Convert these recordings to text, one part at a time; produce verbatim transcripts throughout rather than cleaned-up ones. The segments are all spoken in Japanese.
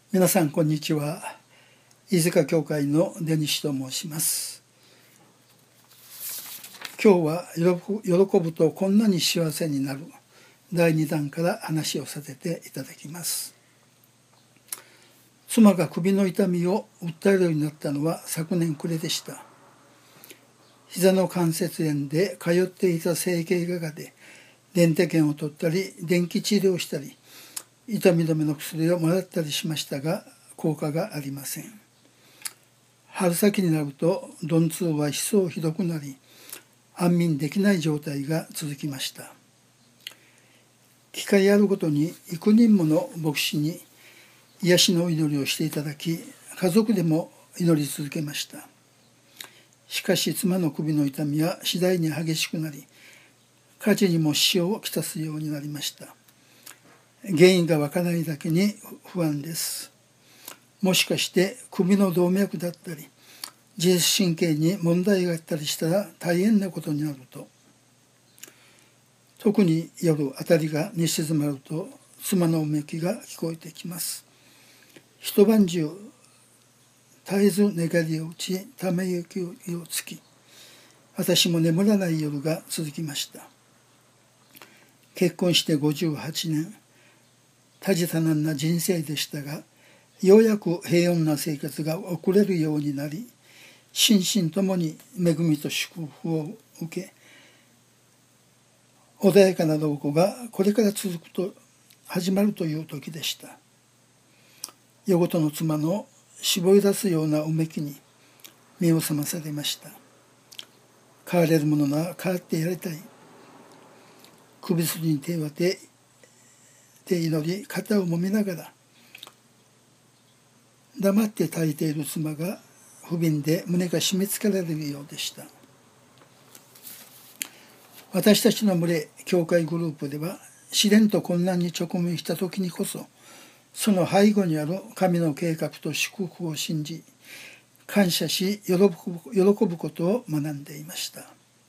皆さんこんにちは。飯塚教会の出西と申します。今日は喜ぶとこんなに幸せになるだいにだんから話をさせていただきます。妻が首の痛みを訴えるようになったのは昨年暮れでした。膝の関節炎で通っていた整形外科でレントゲンを取ったり電気治療をしたり痛み止めの薬をもらったりしましたが効果がありません。春先になると鈍痛は一層ひどくなり安眠できない状態が続きました。機会あるごとに幾人もの牧師に癒しの祈りをしていただき家族でも祈り続けました。しかし妻の首の痛みは次第に激しくなり家事にも支障をきたすようになりました。原因がわからないだけに不安です。もしかして首の動脈だったり自律神経に問題があったりしたら大変なことになると。特に夜あたりが寝静まると妻のうめきが聞こえてきます。一晩中絶えず寝返りを打ちため息をつき私も眠らない夜が続きました。結婚してごじゅうはちねん多事多難な人生でしたがようやく平穏な生活が送れるようになり心身ともに恵みと祝福を受け穏やかな老後がこれから続くと始まるという時でした。夜ごとの妻の絞り出すようなうめきに目を覚まされました。変われるものなら変わってやりたい。首筋に手を当て手祈り肩を揉みながら黙って耐えている妻が不憫で胸が締め付けられるようでした。私たちの群れ教会グループでは試練と困難に直面した時にこそその背後にある神の計画と祝福を信じ感謝し喜ぶ、喜ぶことを学んでいました。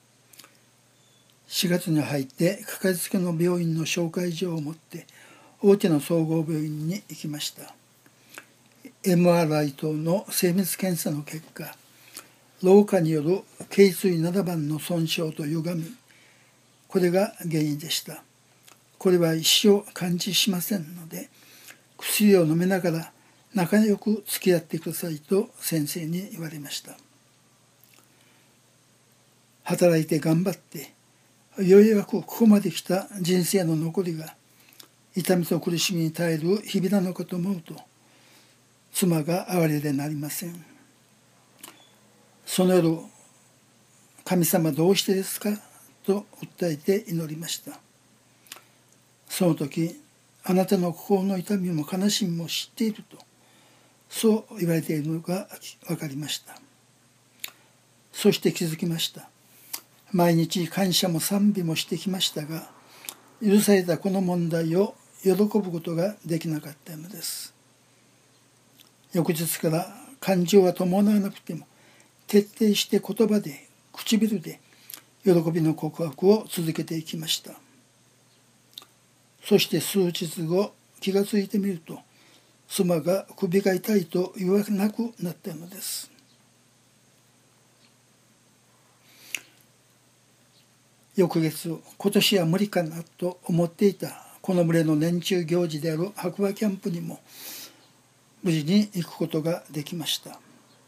しがつに入ってかかりつけの病院の紹介状を持って大手の総合病院に行きました。エムアールアイ 等の精密検査の結果老化による頸椎ななばんの損傷と歪みこれが原因でした。これは一生完治しませんので薬を飲めながら仲良く付き合ってくださいと先生に言われました。働いて頑張ってようやくここまで来た人生の残りが痛みと苦しみに耐える日々なのかと思うと妻が哀れでなりません。その夜神様どうしてですかと訴えて祈りました。その時あなたの心の痛みも悲しみも知っているとそう言われているのが分かりました。そして気づきました。毎日感謝も賛美もしてきましたが許されたこの問題を喜ぶことができなかったのです。翌日から感情は伴わなくても徹底して言葉で唇で喜びの告白を続けていきました。そして数日後気がついてみると妻が首が痛いと言わなくなったのです。翌月今年は無理かなと思っていたこの群れの年中行事である白馬キャンプにも無事に行くことができました。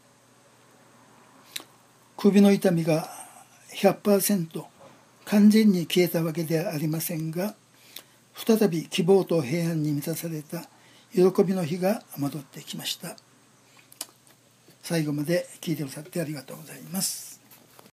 首の痛みが ひゃくパーセント 完全に消えたわけではありませんが再び希望と平安に満たされた喜びの日が戻ってきました。最後まで聞いてくださってありがとうございます。